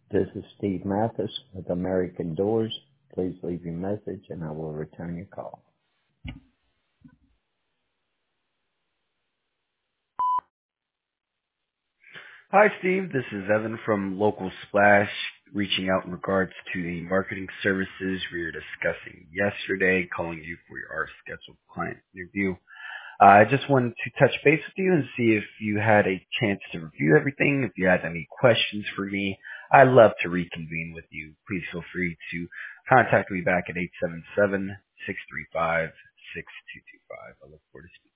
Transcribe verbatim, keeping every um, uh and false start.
This is Steve Mathis with American Doors. Please leave your message and I will return your call. Hi, Steve. This is Evan from Local Splash, reaching out in regards to the marketing services we were discussing yesterday, calling you for our scheduled client interview. Uh, I just wanted to touch base with you and see if you had a chance to review everything, if you had any questions for me. I'd love to reconvene with you. Please feel free to contact me back at eight seven seven, six three five, six two two five. I look forward to speaking.